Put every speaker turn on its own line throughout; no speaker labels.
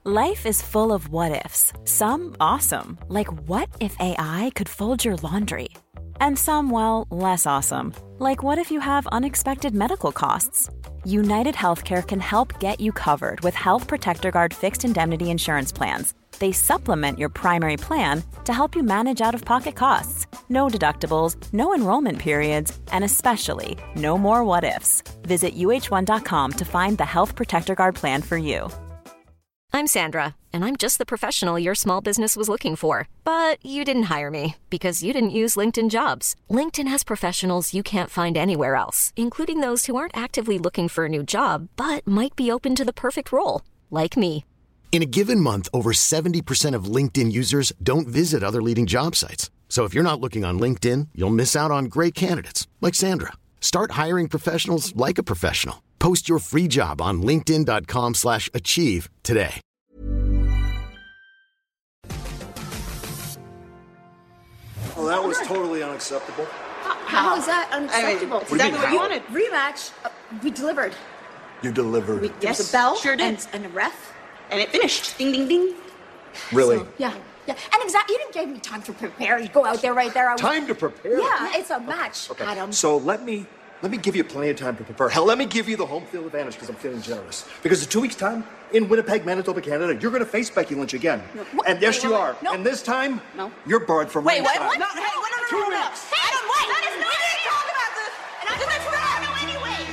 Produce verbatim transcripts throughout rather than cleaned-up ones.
Life is full of what-ifs. Some awesome, like what if A I could fold your laundry? And some, well, less awesome, like what if you have unexpected medical costs? United Healthcare can help get you covered with Health Protector Guard fixed indemnity insurance plans. They supplement your primary plan to help you manage out-of-pocket costs. No deductibles, no enrollment periods, and especially no more what-ifs. Visit U H one dot com to find the Health Protector Guard plan for you.
I'm Sandra, and I'm just the professional your small business was looking for. But you didn't hire me because you didn't use LinkedIn Jobs. LinkedIn has professionals you can't find anywhere else, including those who aren't actively looking for a new job, but might be open to the perfect role, like me.
In a given month, over seventy percent of LinkedIn users don't visit other leading job sites. So if you're not looking on LinkedIn, you'll miss out on great candidates like Sandra. Start hiring professionals like a professional. Post your free job on linkedin dot com slash achieve today.
Well, that was totally unacceptable.
How, how is that unacceptable?
I mean, is that what
you
wanted?
Rematch. Uh, we delivered.
You delivered.
We, there
Yes,
was a bell
sure did.
And, and a ref.
And it finished. Ding, ding, ding.
Really?
So, yeah. Yeah. And exactly, you didn't give me time to prepare. You go out there right there. I was,
Time to prepare?
Yeah, it's a match,
Okay.
Adam.
So let me let me give you plenty of time to prepare. Hell, let me give you the home field advantage because I'm feeling generous. Because in two weeks' time, in Winnipeg, Manitoba, Canada, you're going to face Becky Lynch again.
What?
And yes,
Wait,
you
wait,
are.
wait. No.
And this time,
No.
you're barred from
Wait, what?
ringside.
What? No, hey, no, no,
Two
no, no, no.
weeks.
Hey, Adam, wait! That is not we didn't talk about this! And I didn't know anyway!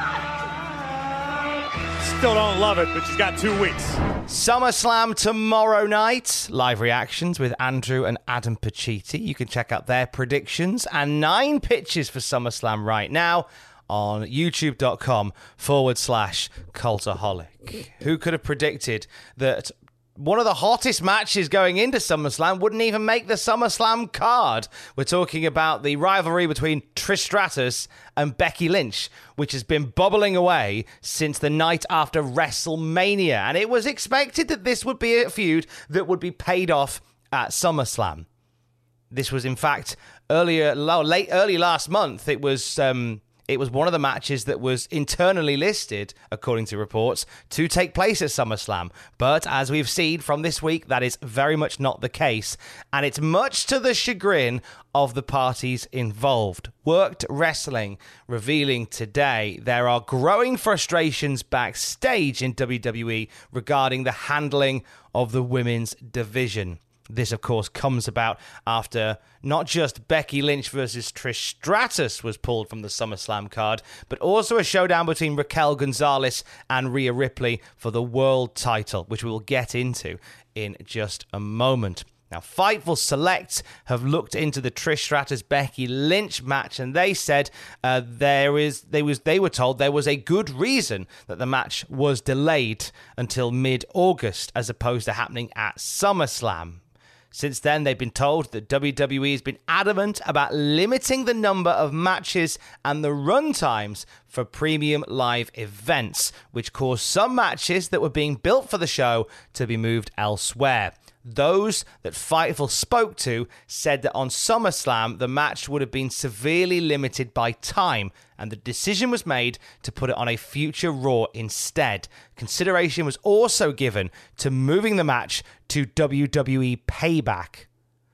Still don't love it, but she's got two weeks.
SummerSlam tomorrow night. Live reactions with Andrew and Adam Pacitti. You can check out their predictions and nine pitches for SummerSlam right now on youtube.com forward slash Cultaholic. Who could have predicted that one of the hottest matches going into SummerSlam wouldn't even make the SummerSlam card? We're talking about the rivalry between Trish Stratus and Becky Lynch, which has been bubbling away since the night after WrestleMania. And it was expected that this would be a feud that would be paid off at SummerSlam. This was, in fact, earlier, late, early last month, it was... Um, It was one of the matches that was internally listed, according to reports, to take place at SummerSlam. But as we've seen from this week, that is very much not the case. And it's much to the chagrin of the parties involved. Worked Wrestling revealing today there are growing frustrations backstage in W W E regarding the handling of the women's division. This, of course, comes about after not just Becky Lynch versus Trish Stratus was pulled from the SummerSlam card, but also a showdown between Raquel Gonzalez and Rhea Ripley for the world title, which we will get into in just a moment. Now, Fightful Select have looked into the Trish Stratus-Becky Lynch match, and they said uh, there is they was they were told there was a good reason that the match was delayed until mid-August as opposed to happening at SummerSlam. Since then, they've been told that W W E has been adamant about limiting the number of matches and the run times for premium live events, which caused some matches that were being built for the show to be moved elsewhere. Those that Fightful spoke to said that on SummerSlam, the match would have been severely limited by time, and the decision was made to put it on a future Raw instead. Consideration was also given to moving the match to W W E Payback.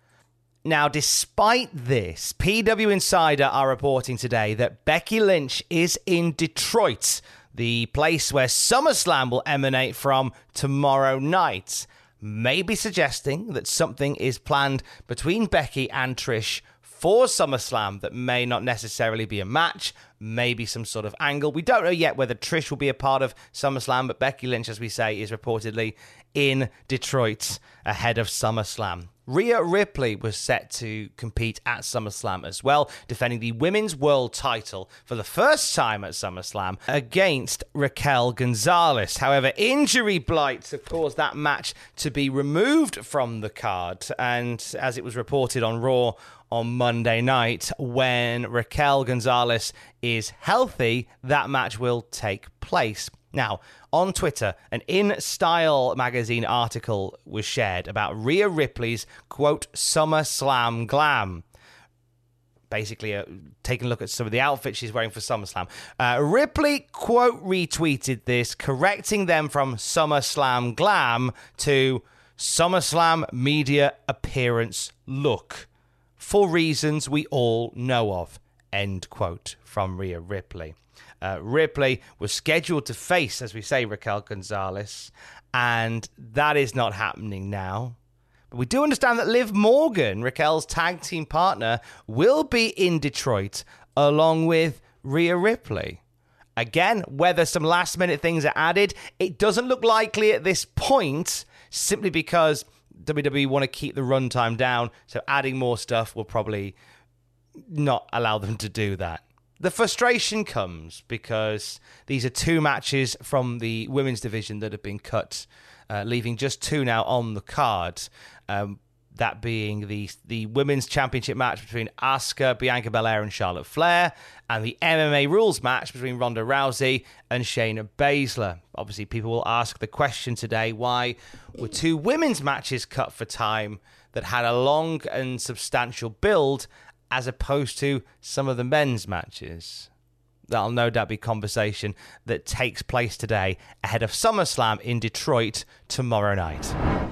Now, despite this, P W Insider are reporting today that Becky Lynch is in Detroit, the place where SummerSlam will emanate from tomorrow night, maybe suggesting that something is planned between Becky and Trish for SummerSlam that may not necessarily be a match, maybe some sort of angle. We don't know yet whether Trish will be a part of SummerSlam, but Becky Lynch, as we say, is reportedly in Detroit ahead of SummerSlam. Rhea Ripley was set to compete at SummerSlam as well, defending the Women's World title for the first time at SummerSlam against Raquel Gonzalez. However, injury blights have caused that match to be removed from the card, and as it was reported on Raw on Monday night, when Raquel Gonzalez is healthy, that match will take place. Now, on Twitter, an In Style magazine article was shared about Rhea Ripley's, quote, SummerSlam glam. basically uh, taking a look at some of the outfits she's wearing for SummerSlam. Uh, Ripley quote retweeted this, correcting them from SummerSlam glam to SummerSlam media appearance look, for reasons we all know of, end quote from Rhea Ripley. Uh, Ripley was scheduled to face, as we say, Raquel Gonzalez, and that is not happening now. But we do understand that Liv Morgan, Raquel's tag team partner, will be in Detroit along with Rhea Ripley. Again, whether some last-minute things are added, it doesn't look likely at this point, simply because W W E want to keep the runtime down, so adding more stuff will probably not allow them to do that. The frustration comes because these are two matches from the women's division that have been cut, uh, leaving just two now on the card. Um, that being the the women's championship match between Asuka, Bianca Belair, and Charlotte Flair, and the M M A rules match between Ronda Rousey and Shayna Baszler. Obviously, people will ask the question today, why were two women's matches cut for time that had a long and substantial build, as opposed to some of the men's matches? That'll no doubt be conversation that takes place today ahead of SummerSlam in Detroit tomorrow night.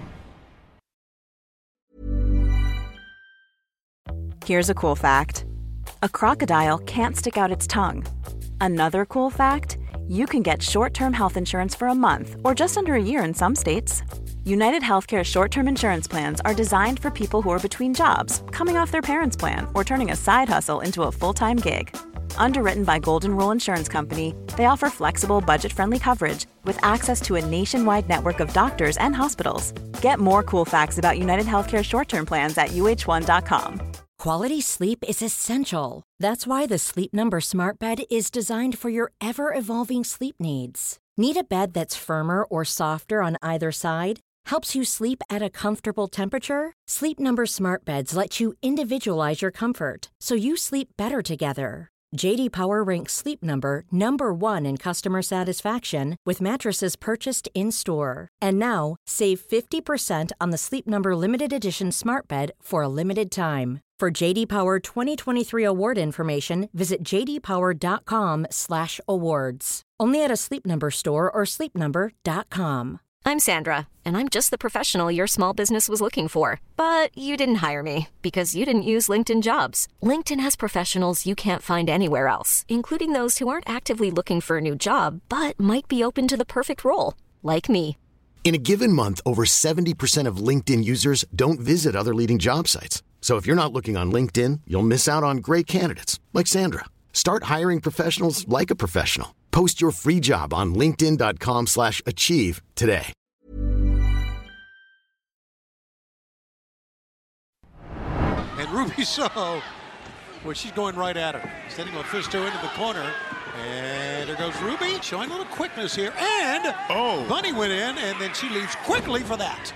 Here's a cool fact. A crocodile can't stick out its tongue. Another cool fact, you can get short-term health insurance for a month or just under a year in some states. United Healthcare short-term insurance plans are designed for people who are between jobs, coming off their parents' plan, or turning a side hustle into a full-time gig. Underwritten by Golden Rule Insurance Company, they offer flexible, budget-friendly coverage with access to a nationwide network of doctors and hospitals. Get more cool facts about United Healthcare short-term plans at U H one dot com.
Quality sleep is essential. That's why the Sleep Number Smart Bed is designed for your ever-evolving sleep needs. Need a bed that's firmer or softer on either side? Helps you sleep at a comfortable temperature? Sleep Number Smart Beds let you individualize your comfort, so you sleep better together. J D Power ranks Sleep Number number one in customer satisfaction with mattresses purchased in-store. And now, save fifty percent on the Sleep Number Limited Edition Smart Bed for a limited time. For J D Power twenty twenty-three award information, visit j d power dot com slash awards. Only at a Sleep Number store or sleep number dot com.
I'm Sandra, and I'm just the professional your small business was looking for. But you didn't hire me because you didn't use LinkedIn Jobs. LinkedIn has professionals you can't find anywhere else, including those who aren't actively looking for a new job, but might be open to the perfect role, like me.
In a given month, over seventy percent of LinkedIn users don't visit other leading job sites. So if you're not looking on LinkedIn, you'll miss out on great candidates like Sandra. Start hiring professionals like a professional. Post your free job on linkedin dot com slash achieve today.
And Ruby Soho, well, she's going right at her. Sending Lufisto into the corner. And there goes Ruby, showing a little quickness here. And oh. Bunny went in, and then she leaves quickly for that.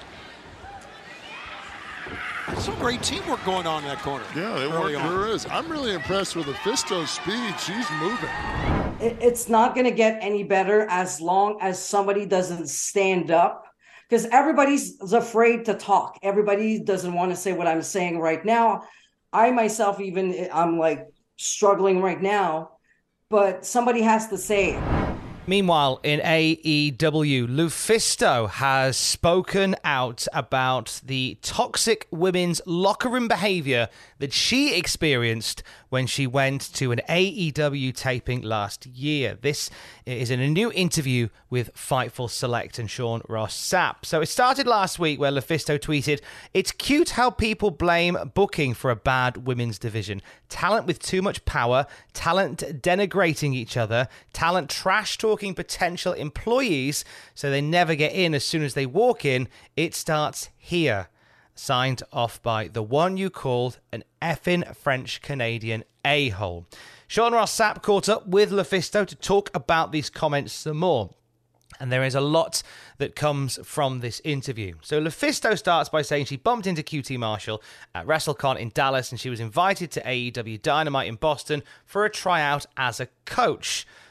Some great teamwork going on in that corner.
Yeah, they work, there is. I'm really impressed with Lufisto's speed. She's moving.
It's not going to get any better as long as somebody doesn't stand up, because everybody's afraid to talk. Everybody doesn't want to say what I'm saying right now. I myself, even, I'm like struggling right now, but somebody has to say it.
Meanwhile, in A E W, Lufisto has spoken out about the toxic women's locker room behavior that she experienced when she went to an A E W taping last year. This is in a new interview with Fightful Select and Sean Ross Sapp. So it started last week where Lufisto tweeted, "It's cute how people blame booking for a bad women's division. Talent with too much power, talent denigrating each other, talent trash-talking potential employees so they never get in as soon as they walk in. It starts here." Signed off by the one you called an effing French-Canadian a-hole. Sean Ross Sapp caught up with Lufisto to talk about these comments some more. And there is a lot that comes from this interview. So Lufisto starts by saying she bumped into Q T Marshall at WrestleCon in Dallas and she was invited to A E W Dynamite in Boston for a tryout as a coach.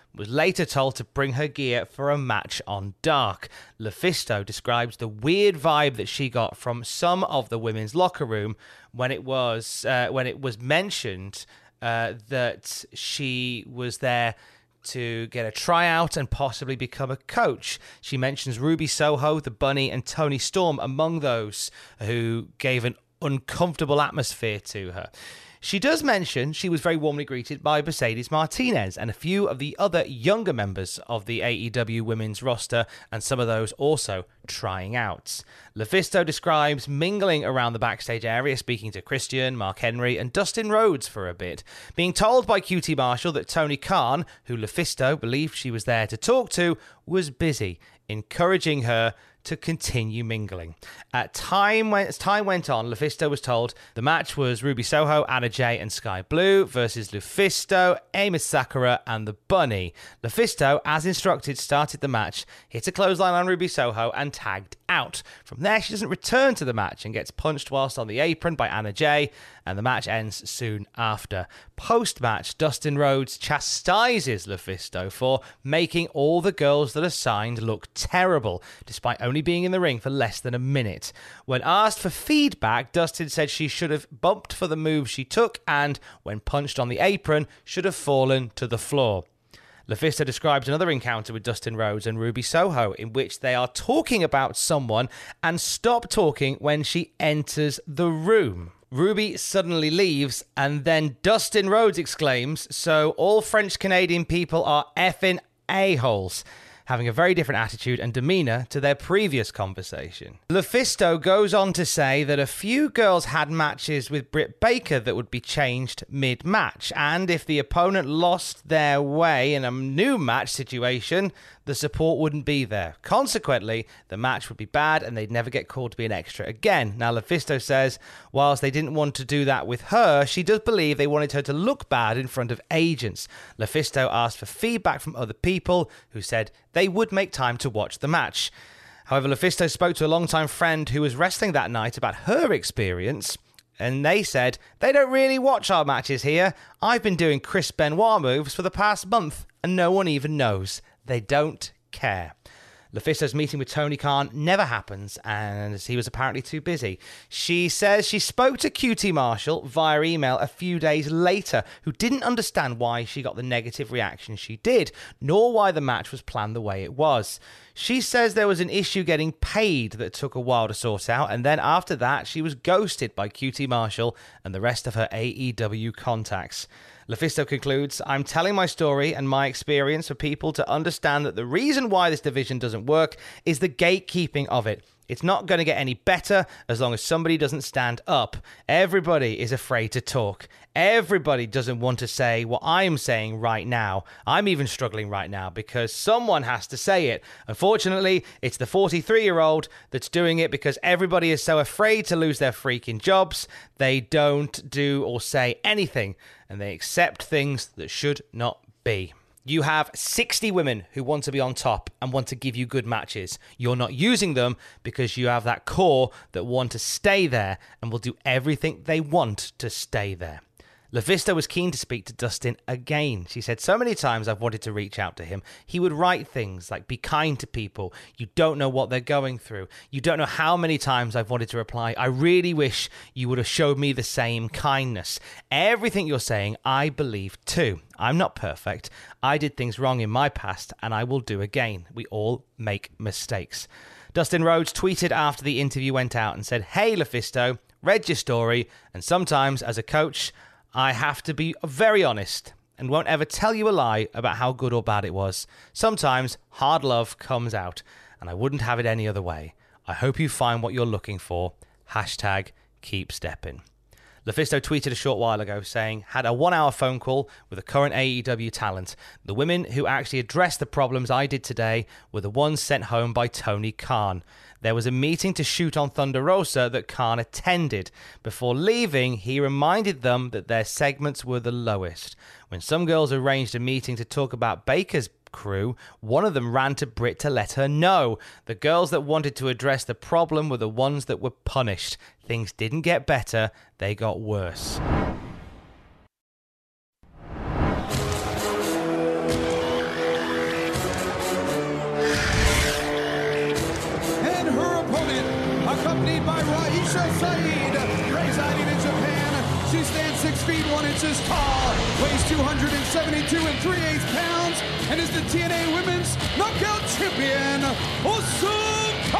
was later told to bring her gear for a match on Dark. Lufisto describes the weird vibe that she got from some of the women's locker room when it was uh, when it was mentioned uh, that she was there to get a tryout and possibly become a coach. She mentions Ruby Soho, the Bunny, and Toni Storm among those who gave an uncomfortable atmosphere to her. She does mention she was very warmly greeted by Mercedes Martinez and a few of the other younger members of the A E W women's roster, and some of those also trying out. Lufisto describes mingling around the backstage area, speaking to Christian, Mark Henry, and Dustin Rhodes for a bit, being told by Q T Marshall that Tony Khan, who Lufisto believed she was there to talk to, was busy, encouraging her to continue mingling. At time when, as time went on, Lufisto was told the match was Ruby Soho, Anna Jay, and Sky Blue versus Lufisto, Amy Sakura, and the Bunny. Lufisto, as instructed, started the match, hit a clothesline on Ruby Soho, and tagged out. From there, she doesn't return to the match and gets punched whilst on the apron by Anna Jay, and the match ends soon after. Post-match, Dustin Rhodes chastises Lufisto for making all the girls that are signed look terrible, despite only being in the ring for less than a minute. When asked for feedback, Dustin said she should have bumped for the move she took and, when punched on the apron, should have fallen to the floor. Lufisto describes another encounter with Dustin Rhodes and Ruby Soho in which they are talking about someone and stop talking when she enters the room. Ruby suddenly leaves, and then Dustin Rhodes exclaims, "So all French-Canadian people are effing a-holes," having a very different attitude and demeanour to their previous conversation. Lufisto goes on to say that a few girls had matches with Britt Baker that would be changed mid-match, and if the opponent lost their way in a new match situation, the support wouldn't be there. Consequently, the match would be bad and they'd never get called to be an extra again. Now, Lufisto says, whilst they didn't want to do that with her, she does believe they wanted her to look bad in front of agents. Lufisto asked for feedback from other people who said they would make time to watch the match. However, Lufisto spoke to a longtime friend who was wrestling that night about her experience, and they said, "They don't really watch our matches here. I've been doing Chris Benoit moves for the past month, and no one even knows. They don't care." Lufisto's meeting with Tony Khan never happens, and he was apparently too busy. She says she spoke to Q T Marshall via email a few days later, who didn't understand why she got the negative reaction she did, nor why the match was planned the way it was. She says there was an issue getting paid that took a while to sort out, and then after that, she was ghosted by Q T Marshall and the rest of her A E W contacts. Lufisto concludes, "I'm telling my story and my experience for people to understand that the reason why this division doesn't work is the gatekeeping of it. It's not going to get any better as long as somebody doesn't stand up. Everybody is afraid to talk. Everybody doesn't want to say what I'm saying right now. I'm even struggling right now because someone has to say it. Unfortunately, it's the forty-three-year-old that's doing it because everybody is so afraid to lose their freaking jobs. They don't do or say anything, and they accept things that should not be. You have sixty women who want to be on top and want to give you good matches. You're not using them because you have that core that want to stay there and will do everything they want to stay there." Lufisto was keen to speak to Dustin again. She said, "So many times I've wanted to reach out to him. He would write things like, 'Be kind to people. You don't know what they're going through.' You don't know how many times I've wanted to reply, 'I really wish you would have showed me the same kindness.' Everything you're saying, I believe too. I'm not perfect. I did things wrong in my past, and I will do again. We all make mistakes." Dustin Rhodes tweeted after the interview went out and said, "Hey, Lufisto, read your story, and sometimes as a coach, I have to be very honest and won't ever tell you a lie about how good or bad it was. Sometimes hard love comes out, and I wouldn't have it any other way. I hope you find what you're looking for. Hashtag keep stepping." Lufisto tweeted a short while ago saying, "Had a one-hour phone call with a current A E W talent. The women who actually addressed the problems I did today were the ones sent home by Tony Khan. There was a meeting to shoot on Thunder Rosa that Khan attended. Before leaving, he reminded them that their segments were the lowest. When some girls arranged a meeting to talk about Baker's crew, one of them ran to Britt to let her know. The girls that wanted to address the problem were the ones that were punished. Things didn't get better, they got worse."
by Raisha Saeed, residing in Japan. She stands six feet one inches tall, weighs two hundred seventy-two and three-eighths pounds, and is the T N A Women's Knockout Champion, Awesome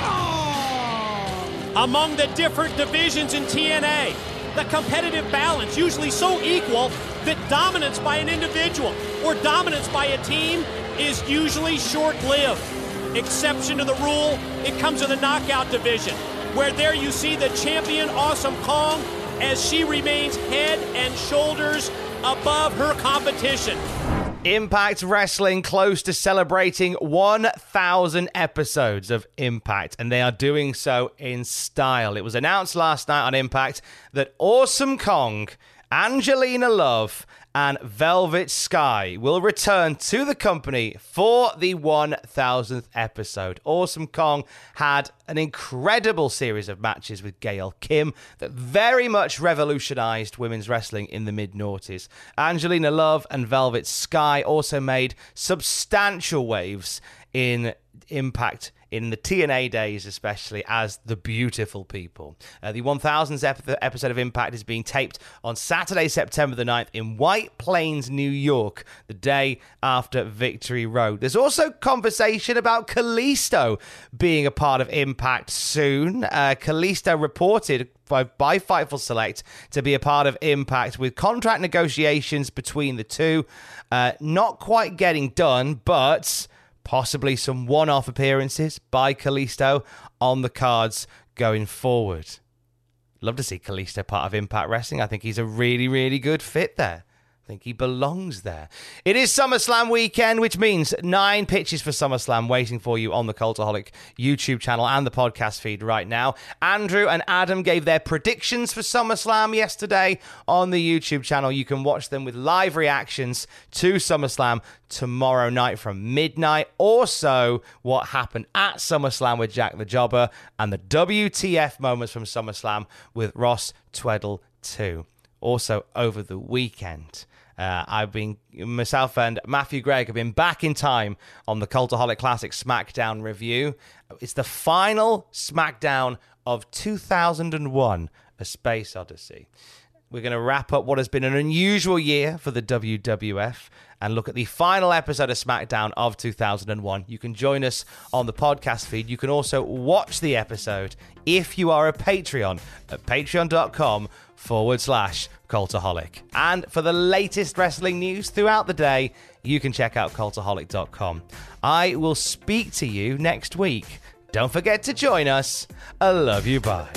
Kong!
Among the different divisions in T N A, the competitive balance, usually so equal that dominance by an individual or dominance by a team is usually short-lived. Exception to the rule, it comes in the knockout division, where there you see the champion Awesome Kong as she remains head and shoulders above her competition.
Impact Wrestling close to celebrating one thousand episodes of Impact, and they are doing so in style. It was announced last night on Impact that Awesome Kong, Angelina Love, and Velvet Sky will return to the company for the one thousandth episode. Awesome Kong had an incredible series of matches with Gail Kim that very much revolutionized women's wrestling in the mid-noughties. Angelina Love and Velvet Sky also made substantial waves in Impact in the T N A days, especially, as the Beautiful People. Uh, the one thousandth ep- episode of Impact is being taped on Saturday, September the ninth in White Plains, New York, the day after Victory Road. There's also conversation about Kalisto being a part of Impact soon. Uh, Kalisto reported by, by Fightful Select to be a part of Impact, with contract negotiations between the two uh, not quite getting done, but possibly some one-off appearances by Kalisto on the cards going forward. Love to see Kalisto part of Impact Wrestling. I think he's a really, really good fit there. I think he belongs there. It is SummerSlam weekend, which means nine pitches for SummerSlam waiting for you on the Cultaholic YouTube channel and the podcast feed right now. Andrew and Adam gave their predictions for SummerSlam yesterday on the YouTube channel. You can watch them with live reactions to SummerSlam tomorrow night from midnight. Also, what happened at SummerSlam with Jack the Jobber and the W T F moments from SummerSlam with Ross Tweddle too. Also, over the weekend, Uh, I've been, myself and Matthew Gregg have been back in time on the Cultaholic Classic SmackDown review. It's the final SmackDown of two thousand one, A Space Odyssey. We're going to wrap up what has been an unusual year for the W W F and look at the final episode of SmackDown of two thousand one. You can join us on the podcast feed. You can also watch the episode if you are a Patreon at patreon.com forward slash Cultaholic. And for the latest wrestling news throughout the day, you can check out cultaholic dot com. I will speak to you next week. Don't forget to join us. I love you. Bye.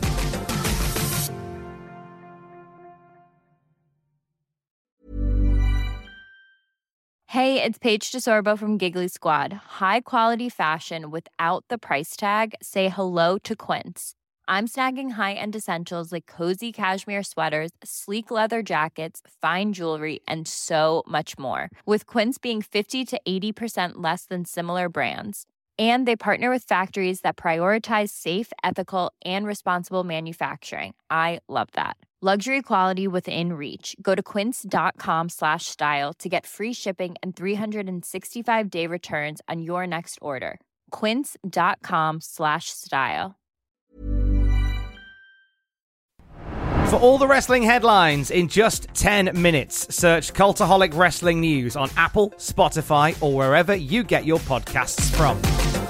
Hey, it's Paige DeSorbo from Giggly Squad. High quality fashion without the price tag. Say hello to Quince. I'm snagging high-end essentials like cozy cashmere sweaters, sleek leather jackets, fine jewelry, and so much more. With Quince being fifty to eighty percent less than similar brands. And they partner with factories that prioritize safe, ethical, and responsible manufacturing. I love that. Luxury quality within reach. Go to quince.com slash style to get free shipping and three sixty-five day returns on your next order. Quince.com slash style.
For all the wrestling headlines in just ten minutes, search Cultaholic Wrestling News on Apple, Spotify, or wherever you get your podcasts from.